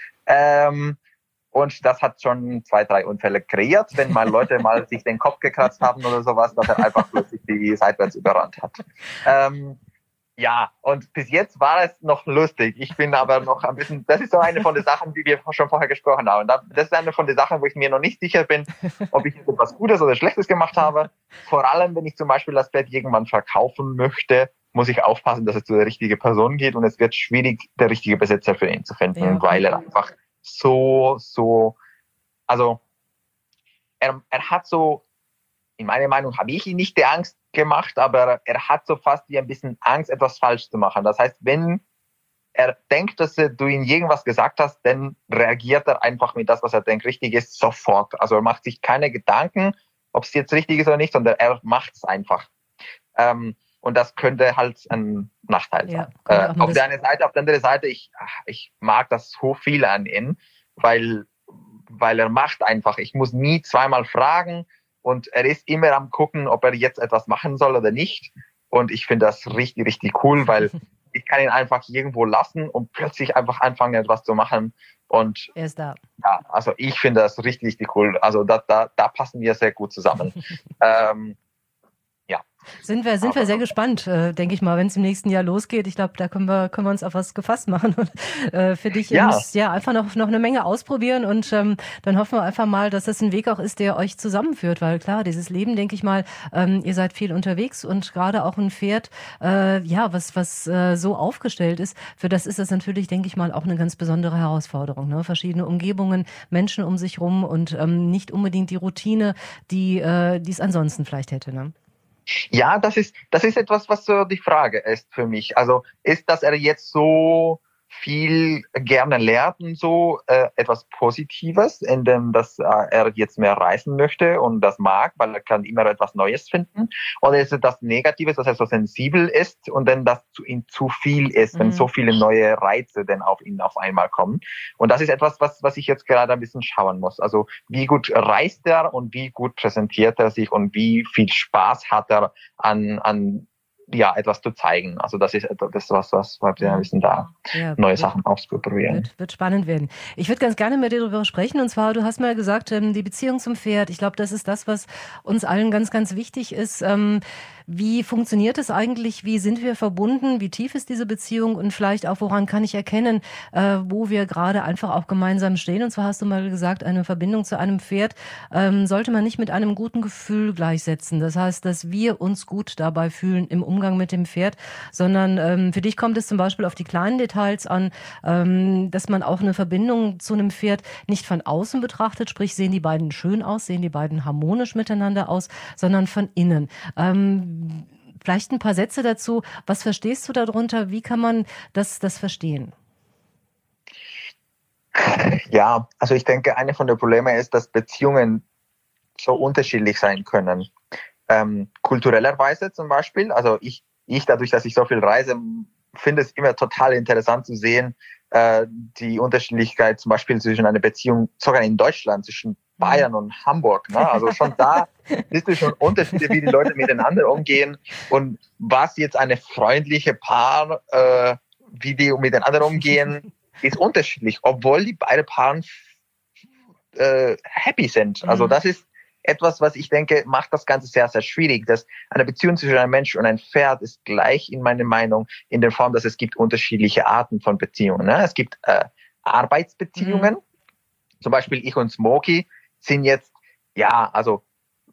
Und das hat schon 2, 3 Unfälle kreiert, wenn mal Leute mal sich den Kopf gekratzt haben oder sowas, dass er einfach plötzlich die seitwärts überrannt hat. Ja, und bis jetzt war es noch lustig. Ich bin aber noch ein bisschen, das ist so eine von den Sachen, die wir schon vorher gesprochen haben. Das ist eine von den Sachen, wo ich mir noch nicht sicher bin, ob ich etwas Gutes oder Schlechtes gemacht habe. Vor allem, wenn ich zum Beispiel das Bett irgendwann verkaufen möchte, muss ich aufpassen, dass es zu der richtigen Person geht und es wird schwierig, der richtige Besitzer für ihn zu finden, ja, weil er einfach also er hat so, in meiner Meinung habe ich ihn nicht die Angst gemacht, aber er hat so fast wie ein bisschen Angst, etwas falsch zu machen. Das heißt, wenn er denkt, dass du ihm irgendwas gesagt hast, dann reagiert er einfach mit das, was er denkt, richtig ist, sofort. Also er macht sich keine Gedanken, ob es jetzt richtig ist oder nicht, sondern er macht es einfach. Und das könnte halt ein Nachteil sein. Auf der anderen Seite, ich mag das so viel an ihm, weil er macht einfach. Ich muss nie zweimal fragen und er ist immer am gucken, ob er jetzt etwas machen soll oder nicht. Und ich finde das richtig cool, weil ich kann ihn einfach irgendwo lassen und plötzlich einfach anfangen, etwas zu machen. Und er ist da. Ja, also ich finde das richtig cool. Also da passen wir sehr gut zusammen. Sind wir sehr gespannt, denke ich mal, wenn es im nächsten Jahr losgeht. Ich glaube, da können wir uns auf was gefasst machen und für dich einfach noch eine Menge ausprobieren und dann hoffen wir einfach mal, dass das ein Weg auch ist, der euch zusammenführt, weil klar, dieses Leben, denke ich mal, ihr seid viel unterwegs und gerade auch ein Pferd, was so aufgestellt ist, für das ist das natürlich, denke ich mal, auch eine ganz besondere Herausforderung. Ne? Verschiedene Umgebungen, Menschen um sich rum und nicht unbedingt die Routine, die es ansonsten vielleicht hätte, ne? Ja, das ist etwas, was so die Frage ist für mich. Also ist, dass er jetzt so viel gerne lernt und so etwas Positives, in dem, dass er jetzt mehr reisen möchte und das mag, weil er kann immer etwas Neues finden? Oder ist es das Negatives, dass er so sensibel ist und dann das ihm zu viel ist, wenn so viele neue Reize dann auf ihn auf einmal kommen? Und das ist etwas, was ich jetzt gerade ein bisschen schauen muss. Also wie gut reist er und wie gut präsentiert er sich und wie viel Spaß hat er an etwas zu zeigen. Also das ist was wir ein bisschen da neue Sachen ausprobieren. Wird spannend werden. Ich würde ganz gerne mit dir darüber sprechen. Und zwar, du hast mal gesagt, die Beziehung zum Pferd. Ich glaube, das ist das, was uns allen ganz, ganz wichtig ist. Wie funktioniert es eigentlich? Wie sind wir verbunden? Wie tief ist diese Beziehung? Und vielleicht auch, woran kann ich erkennen, wo wir gerade einfach auch gemeinsam stehen? Und zwar hast du mal gesagt, eine Verbindung zu einem Pferd sollte man nicht mit einem guten Gefühl gleichsetzen. Das heißt, dass wir uns gut dabei fühlen im Umgang mit dem Pferd, sondern für dich kommt es zum Beispiel auf die kleinen Details an, dass man auch eine Verbindung zu einem Pferd nicht von außen betrachtet, sprich sehen die beiden schön aus, sehen die beiden harmonisch miteinander aus, sondern von innen. Vielleicht ein paar Sätze dazu. Was verstehst du darunter? Wie kann man das verstehen? Ja, also ich denke, eine von den Problemen ist, dass Beziehungen so unterschiedlich sein können. Kulturellerweise zum Beispiel, also ich dadurch, dass ich so viel reise, finde es immer total interessant zu sehen, die Unterschiedlichkeit zum Beispiel zwischen einer Beziehung, sogar in Deutschland, zwischen Bayern und Hamburg. Ne? Also schon da siehst du schon Unterschiede, wie die Leute miteinander umgehen und was jetzt eine freundliche Paar, wie die miteinander umgehen, ist unterschiedlich, obwohl die beide Paaren happy sind. Also das ist etwas, was ich denke, macht das Ganze sehr, sehr schwierig. Dass eine Beziehung zwischen einem Mensch und einem Pferd ist gleich in meiner Meinung in der Form, dass es gibt unterschiedliche Arten von Beziehungen. Ne? Es gibt Arbeitsbeziehungen. Zum Beispiel ich und Smokey sind jetzt, also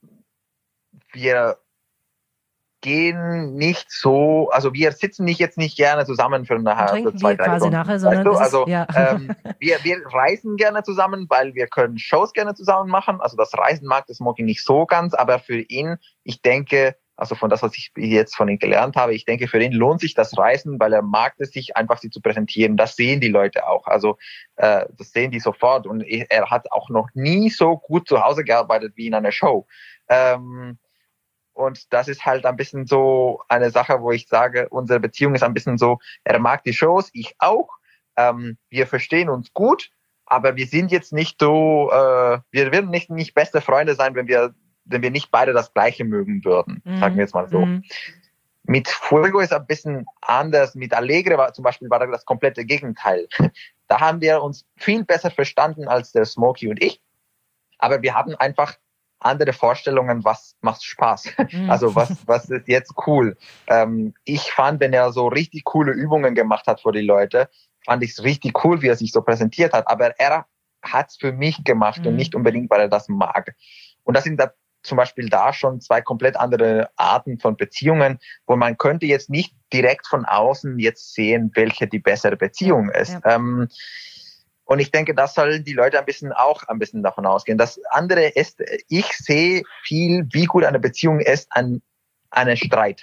wir gehen nicht so, also wir sitzen nicht gerne zusammen für trinken für 2-3 quasi Stunden. Nachher, sondern weißt du? Wir reisen gerne zusammen, weil wir können Shows gerne zusammen machen. Also das Reisen mag das Smokey nicht so ganz, aber für ihn, ich denke, also von das, was ich jetzt von ihm gelernt habe, ich denke, für ihn lohnt sich das Reisen, weil er mag es sich einfach, sie zu präsentieren. Das sehen die Leute auch. Also das sehen die sofort. Und er hat auch noch nie so gut zu Hause gearbeitet wie in einer Show. Und das ist halt ein bisschen so eine Sache, wo ich sage, unsere Beziehung ist ein bisschen so, er mag die Shows, ich auch. Wir verstehen uns gut, aber wir sind jetzt nicht so, wir würden nicht beste Freunde sein, wenn wir nicht beide das Gleiche mögen würden, sagen wir jetzt mal so. Mit Fuego ist ein bisschen anders. Mit Alegre zum Beispiel war das komplette Gegenteil. Da haben wir uns viel besser verstanden als der Smokey und ich. Aber wir hatten einfach andere Vorstellungen, was macht Spaß. Also was ist jetzt cool. Ich fand, wenn er so richtig coole Übungen gemacht hat für die Leute, fand ich es richtig cool, wie er sich so präsentiert hat. Aber er hat es für mich gemacht und nicht unbedingt, weil er das mag. Und das sind da zum Beispiel da schon 2 komplett andere Arten von Beziehungen, wo man könnte jetzt nicht direkt von außen jetzt sehen, welche die bessere Beziehung ist. Ja. Und ich denke, das sollen die Leute ein bisschen davon ausgehen. Das andere ist, ich sehe viel, wie gut eine Beziehung ist an einem Streit.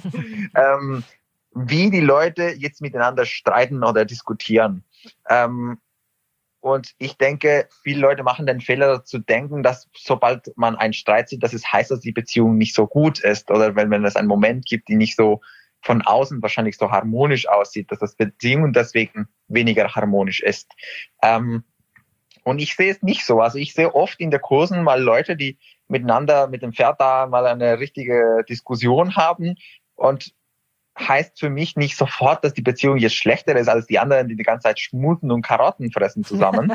Wie die Leute jetzt miteinander streiten oder diskutieren. Und ich denke, viele Leute machen den Fehler zu denken, dass sobald man einen Streit sieht, dass es heißt, dass die Beziehung nicht so gut ist. Oder wenn es einen Moment gibt, die nicht so von außen wahrscheinlich so harmonisch aussieht, dass das Beziehung deswegen weniger harmonisch ist. Und ich sehe es nicht so. Also ich sehe oft in der Kursen mal Leute, die miteinander mit dem Pferd da mal eine richtige Diskussion haben und heißt für mich nicht sofort, dass die Beziehung jetzt schlechter ist als die anderen, die ganze Zeit schmuten und Karotten fressen zusammen.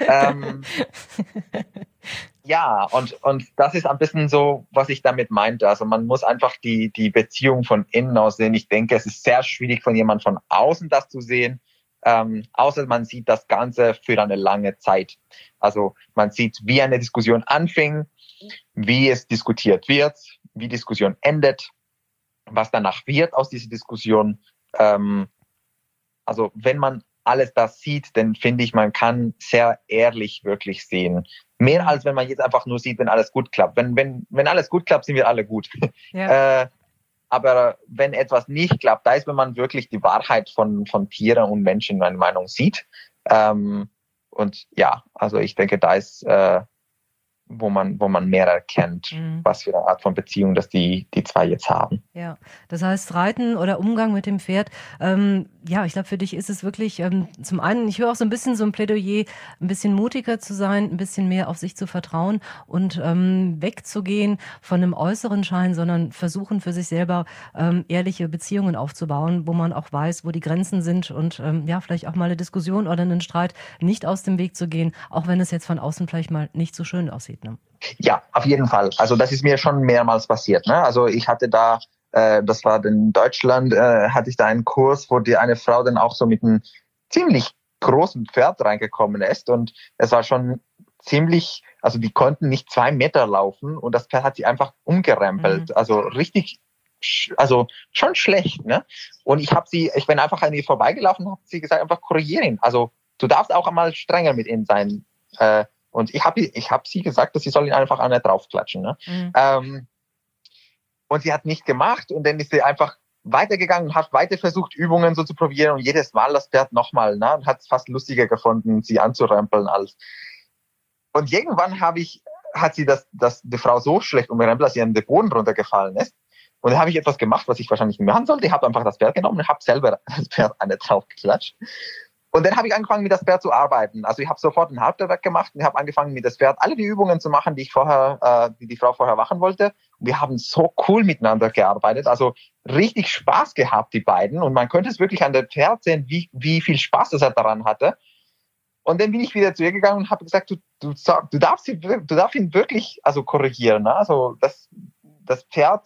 Und das ist ein bisschen so, was ich damit meinte. Also man muss einfach die Beziehung von innen aus sehen. Ich denke, es ist sehr schwierig von jemand von außen das zu sehen, außer man sieht das Ganze für eine lange Zeit. Also man sieht, wie eine Diskussion anfing, wie es diskutiert wird, wie Diskussion endet, was danach wird aus dieser Diskussion. Also wenn man alles das sieht, dann finde ich, man kann sehr ehrlich wirklich sehen. Mehr als wenn man jetzt einfach nur sieht, wenn alles gut klappt. Wenn alles gut klappt, sind wir alle gut. Ja. Aber wenn etwas nicht klappt, da ist, wenn man wirklich die Wahrheit von Tieren und Menschen in meiner Meinung sieht. Und ja, also ich denke, da ist wo man mehr erkennt, was für eine Art von Beziehung das die 2 jetzt haben. Ja, das heißt, Reiten oder Umgang mit dem Pferd, ich glaube, für dich ist es wirklich zum einen, ich höre auch so ein bisschen so ein Plädoyer, ein bisschen mutiger zu sein, ein bisschen mehr auf sich zu vertrauen und wegzugehen von einem äußeren Schein, sondern versuchen für sich selber ehrliche Beziehungen aufzubauen, wo man auch weiß, wo die Grenzen sind und vielleicht auch mal eine Diskussion oder einen Streit nicht aus dem Weg zu gehen, auch wenn es jetzt von außen vielleicht mal nicht so schön aussieht. Ne? Ja, auf jeden Fall. Also das ist mir schon mehrmals passiert. Ne? Also ich hatte da, das war in Deutschland, hatte ich da einen Kurs, wo eine Frau dann auch so mit einem ziemlich großen Pferd reingekommen ist und es war schon ziemlich, also die konnten nicht 2 Meter laufen und das Pferd hat sie einfach umgerempelt. Also richtig, also schon schlecht. Ne? Und ich bin einfach an ihr vorbeigelaufen und habe sie gesagt, einfach korrigieren ihn. Also du darfst auch einmal strenger mit ihm sein. Und ich hab sie gesagt, dass sie soll ihn einfach an der draufklatschen. Ne? Und sie hat nicht gemacht und dann ist sie einfach weitergegangen und hat weiter versucht, Übungen so zu probieren und jedes Mal das Pferd nochmal, ne? Und hat es fast lustiger gefunden, sie anzurempeln als. Und irgendwann hat sie die Frau so schlecht umgerempelt, dass sie an den Boden runtergefallen ist. Und dann habe ich etwas gemacht, was ich wahrscheinlich nicht machen sollte. Ich habe einfach das Pferd genommen und habe selber das Pferd an der draufgeklatscht. Und dann habe ich angefangen, mit das Pferd zu arbeiten. Also ich habe sofort ein Halbwerk gemacht und habe angefangen, mit das Pferd alle die Übungen zu machen, die die Frau vorher machen wollte. Und wir haben so cool miteinander gearbeitet. Also richtig Spaß gehabt, die beiden. Und man könnte es wirklich an der Pferd sehen, wie viel Spaß das er daran hatte. Und dann bin ich wieder zu ihr gegangen und habe gesagt, du darfst ihn wirklich also korrigieren. Ne? Also das Pferd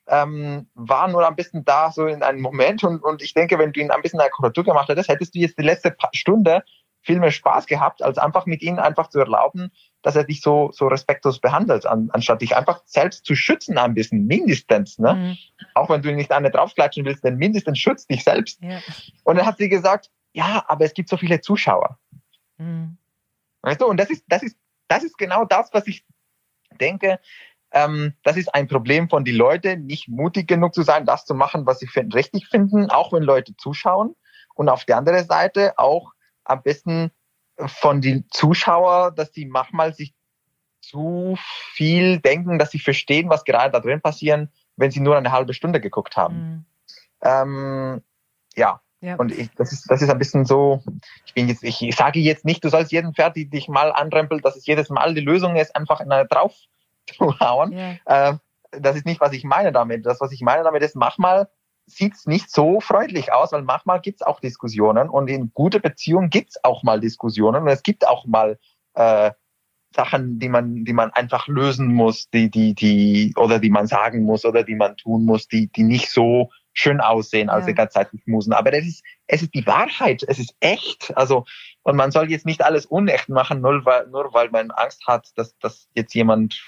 war nur ein bisschen da so in einem Moment und ich denke, wenn du ihn ein bisschen eine Korrektur gemacht hättest, hättest du jetzt die letzte Stunde viel mehr Spaß gehabt, als einfach mit ihm einfach zu erlauben, dass er dich so respektlos behandelt, anstatt dich einfach selbst zu schützen ein bisschen, mindestens. Ne? Mhm. Auch wenn du nicht eine draufklatschen willst, dann mindestens schützt dich selbst. Ja. Und dann hat sie gesagt, ja, aber es gibt so viele Zuschauer. Mhm. Weißt du, und das ist genau das, was ich denke, das ist ein Problem von den Leuten, nicht mutig genug zu sein, das zu machen, was sie richtig finden, auch wenn Leute zuschauen. Und auf der anderen Seite auch am besten von den Zuschauern, dass die manchmal sich zu viel denken, dass sie verstehen, was gerade da drin passiert, wenn sie nur eine halbe Stunde geguckt haben. Mhm. Ja. Und das ist ein bisschen so, ich sage jetzt nicht, du sollst jeden Pferd, die dich mal anrempelt, dass es jedes Mal die Lösung ist, einfach in eine drauf zu hauen. Yeah. Das ist nicht, was ich meine damit. Das, was ich meine damit ist, manchmal sieht es nicht so freundlich aus, weil manchmal gibt es auch Diskussionen und in guter Beziehung gibt es auch mal Diskussionen und es gibt auch mal Sachen, die man einfach lösen muss, die man sagen muss oder die man tun muss, die nicht so schön aussehen, als die ganze Zeit nicht musen. Aber es ist die Wahrheit, es ist echt. Also, und man soll jetzt nicht alles unecht machen, nur weil man Angst hat, dass jetzt jemand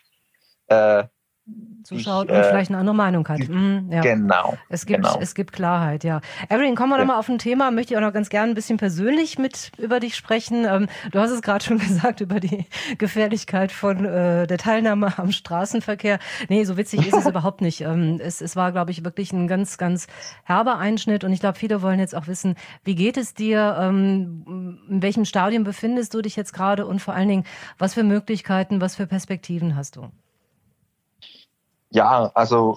zuschaut und vielleicht eine andere Meinung hat. Ja. Genau. Es gibt Klarheit, ja. Evelyn, kommen wir nochmal auf ein Thema, möchte ich auch noch ganz gerne ein bisschen persönlich mit über dich sprechen. Du hast es gerade schon gesagt, über die Gefährlichkeit von der Teilnahme am Straßenverkehr. Nee, so witzig ist es überhaupt nicht. Es war, glaube ich, wirklich ein ganz, ganz herber Einschnitt und ich glaube, viele wollen jetzt auch wissen, wie geht es dir, in welchem Stadium befindest du dich jetzt gerade und vor allen Dingen, was für Möglichkeiten, was für Perspektiven hast du? Ja, also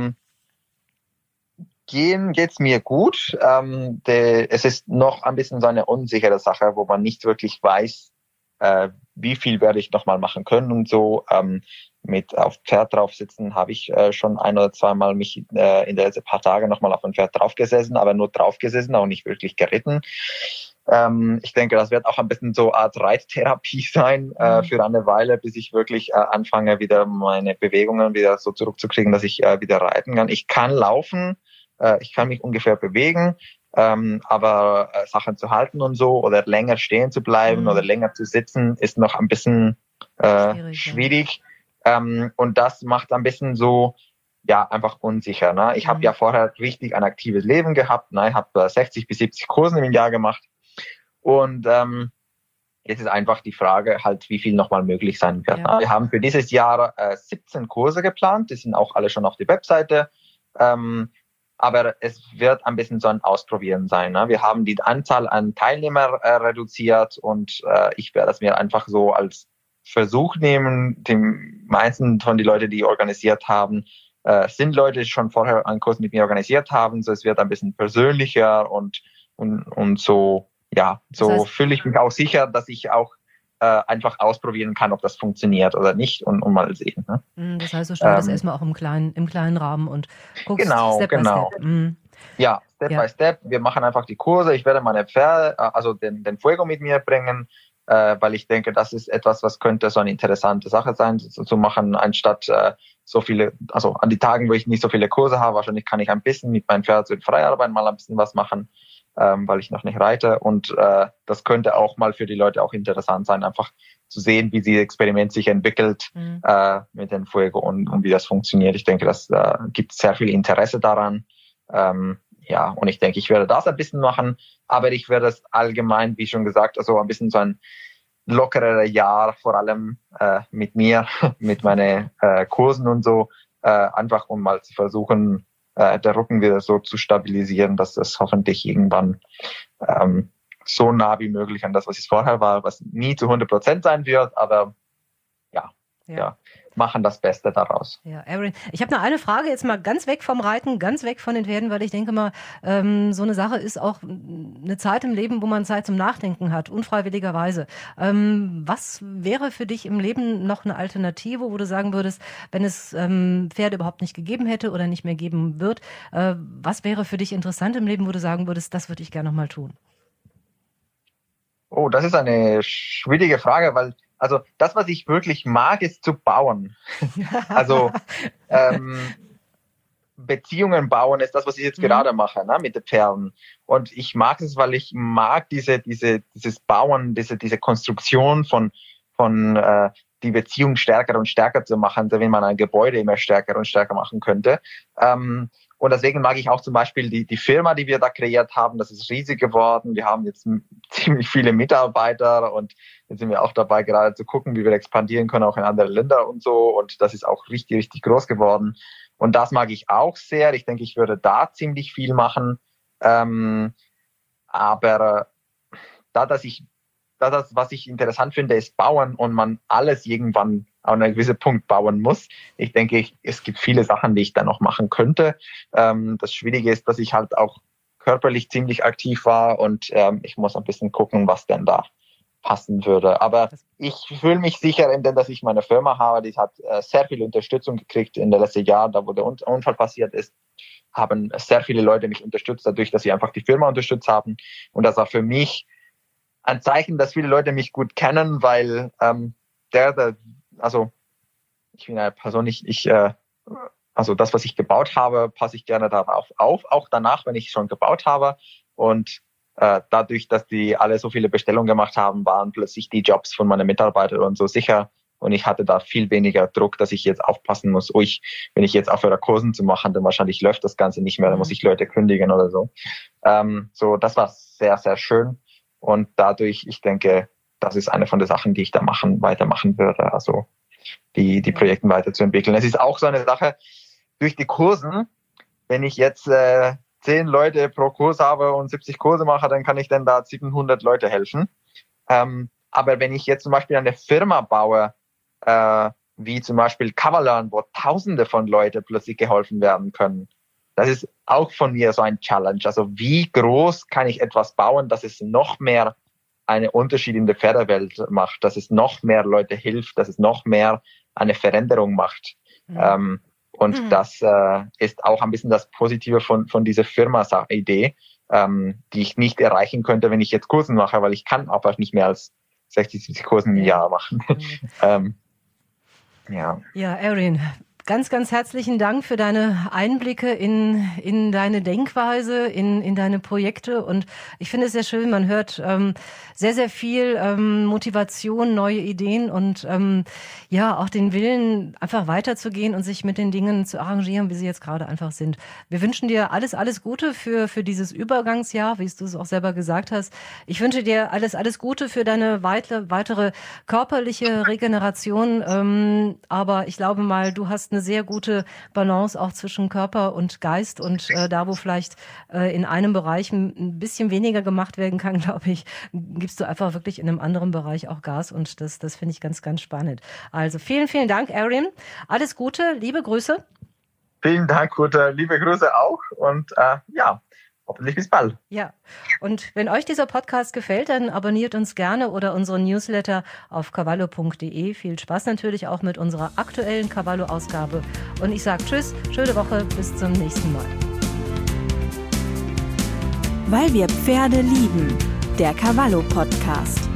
geht's mir gut. Es ist noch ein bisschen so eine unsichere Sache, wo man nicht wirklich weiß, wie viel werde ich nochmal machen können und so. Mit auf Pferd drauf sitzen habe ich schon ein oder zweimal mich in den letzten paar Tagen nochmal auf ein Pferd draufgesessen, aber nur draufgesessen, auch nicht wirklich geritten. Ich denke, das wird auch ein bisschen so eine Art Reittherapie sein für eine Weile, bis ich wirklich anfange, wieder meine Bewegungen wieder so zurückzukriegen, dass ich wieder reiten kann. Ich kann laufen, ich kann mich ungefähr bewegen, aber Sachen zu halten und so oder länger stehen zu bleiben oder länger zu sitzen, ist noch ein bisschen schwierig. Und das macht ein bisschen so, ja, einfach unsicher. Ne? Ich habe ja vorher richtig ein aktives Leben gehabt. Ne? Ich habe 60 bis 70 Kurse im Jahr gemacht. Und jetzt ist einfach die Frage halt, wie viel nochmal möglich sein wird. Ja. Wir haben für dieses Jahr 17 Kurse geplant. Die sind auch alle schon auf der Webseite. Aber es wird ein bisschen so ein Ausprobieren sein. Ne? Wir haben die Anzahl an Teilnehmern reduziert und ich werde das mir einfach so als Versuch nehmen. Die meisten von den Leuten, die organisiert haben, sind Leute, die schon vorher einen Kurs mit mir organisiert haben. So, es wird ein bisschen persönlicher und so. Ja, so das heißt, fühle ich mich auch sicher, dass ich auch einfach ausprobieren kann, ob das funktioniert oder nicht und mal sehen. Ne? Das heißt, du startest erstmal auch im kleinen Rahmen und guckst Step by Step. Ja, Step by Step. Wir machen einfach die Kurse. Ich werde meine Pferde, also den Fuego mit mir bringen, weil ich denke, das ist etwas, was könnte so eine interessante Sache sein, zu machen, anstatt so viele, also an die Tagen, wo ich nicht so viele Kurse habe, wahrscheinlich kann ich ein bisschen mit meinem Pferd in Freiarbeit mal ein bisschen was machen. Weil ich noch nicht reite und das könnte auch mal für die Leute auch interessant sein, einfach zu sehen, wie dieses Experiment sich entwickelt mit dem Fuego und wie das funktioniert. Ich denke, das gibt sehr viel Interesse daran. Ja, und ich denke, ich werde das ein bisschen machen, aber ich werde es allgemein, wie schon gesagt, also ein bisschen so ein lockerer Jahr, vor allem mit mir, mit meinen Kursen und so, einfach um mal zu versuchen, der Rücken wieder so zu stabilisieren, dass das hoffentlich irgendwann so nah wie möglich an das, was es vorher war, was nie zu 100% sein wird, aber ja, machen das Beste daraus. Ja, Evelyn, ich habe noch eine Frage, jetzt mal ganz weg vom Reiten, ganz weg von den Pferden, weil ich denke mal, so eine Sache ist auch eine Zeit im Leben, wo man Zeit zum Nachdenken hat, unfreiwilligerweise. Was wäre für dich im Leben noch eine Alternative, wo du sagen würdest, wenn es Pferde überhaupt nicht gegeben hätte oder nicht mehr geben wird, was wäre für dich interessant im Leben, wo du sagen würdest, das würde ich gerne noch mal tun? Oh, das ist eine schwierige Frage, weil also das, was ich wirklich mag, ist zu bauen. Also Beziehungen bauen ist das, was ich jetzt gerade mache, ne, mit den Pferden. Und ich mag es, weil ich mag dieses Bauen, diese Konstruktion von die Beziehung stärker und stärker zu machen, wenn man ein Gebäude immer stärker und stärker machen könnte. Und deswegen mag ich auch zum Beispiel die Firma, die wir da kreiert haben. Das ist riesig geworden. Wir haben jetzt ziemlich viele Mitarbeiter und jetzt sind wir auch dabei, gerade zu gucken, wie wir expandieren können, auch in andere Länder und so. Und das ist auch richtig, richtig groß geworden. Und das mag ich auch sehr. Ich denke, ich würde da ziemlich viel machen. Aber das, was ich interessant finde, ist bauen und man alles irgendwann an einem gewissen Punkt bauen muss. Ich denke, es gibt viele Sachen, die ich da noch machen könnte. Das Schwierige ist, dass ich halt auch körperlich ziemlich aktiv war und ich muss ein bisschen gucken, was denn da passen würde. Aber ich fühle mich sicher, dass ich meine Firma habe, die hat sehr viel Unterstützung gekriegt in den letzten Jahren, da wo der Unfall passiert ist, haben sehr viele Leute mich unterstützt, dadurch, dass sie einfach die Firma unterstützt haben. Und das war für mich ein Zeichen, dass viele Leute mich gut kennen, weil also ich bin eine Person, also das, was ich gebaut habe, passe ich gerne darauf auf, auch danach, wenn ich schon gebaut habe. Und dadurch, dass die alle so viele Bestellungen gemacht haben, waren plötzlich die Jobs von meinen Mitarbeitern und so sicher. Und ich hatte da viel weniger Druck, dass ich jetzt aufpassen muss, wenn ich jetzt aufhöre, Kursen zu machen, dann wahrscheinlich läuft das Ganze nicht mehr, dann muss ich Leute kündigen oder so. So, das war sehr, sehr schön. Und dadurch, ich denke, das ist eine von den Sachen, die ich da weitermachen würde. Also die Projekte weiterzuentwickeln. Es ist auch so eine Sache, durch die Kursen, wenn ich jetzt 10 Leute pro Kurs habe und 70 Kurse mache, dann kann ich dann da 700 Leute helfen. Aber wenn ich jetzt zum Beispiel eine Firma baue, wie zum Beispiel Coverlearn, wo Tausende von Leuten plötzlich geholfen werden können, das ist auch von mir so ein Challenge. Also wie groß kann ich etwas bauen, dass es noch mehr einen Unterschied in der Pferdewelt macht, dass es noch mehr Leute hilft, dass es noch mehr eine Veränderung macht. Und das ist auch ein bisschen das Positive von dieser Firma-Idee, die ich nicht erreichen könnte, wenn ich jetzt Kursen mache, weil ich kann einfach nicht mehr als 60, 70 Kursen im Jahr machen. Ja, Erin, ganz, ganz herzlichen Dank für deine Einblicke in deine Denkweise, in deine Projekte. Und ich finde es sehr schön, man hört sehr, sehr viel Motivation, neue Ideen und auch den Willen, einfach weiterzugehen und sich mit den Dingen zu arrangieren, wie sie jetzt gerade einfach sind. Wir wünschen dir alles, alles Gute für dieses Übergangsjahr, wie du es auch selber gesagt hast. Ich wünsche dir alles, alles Gute für deine weitere körperliche Regeneration. Aber ich glaube mal, du hast eine sehr gute Balance auch zwischen Körper und Geist und da, wo vielleicht in einem Bereich ein bisschen weniger gemacht werden kann, glaube ich, gibst du einfach wirklich in einem anderen Bereich auch Gas und das finde ich ganz, ganz spannend. Also vielen, vielen Dank, Erin. Alles Gute, liebe Grüße. Vielen Dank, Gute, liebe Grüße auch und hoffentlich bis bald. Ja, und wenn euch dieser Podcast gefällt, dann abonniert uns gerne oder unseren Newsletter auf cavallo.de. Viel Spaß natürlich auch mit unserer aktuellen Cavallo-Ausgabe. Und ich sage Tschüss, schöne Woche, bis zum nächsten Mal. Weil wir Pferde lieben, der Cavallo-Podcast.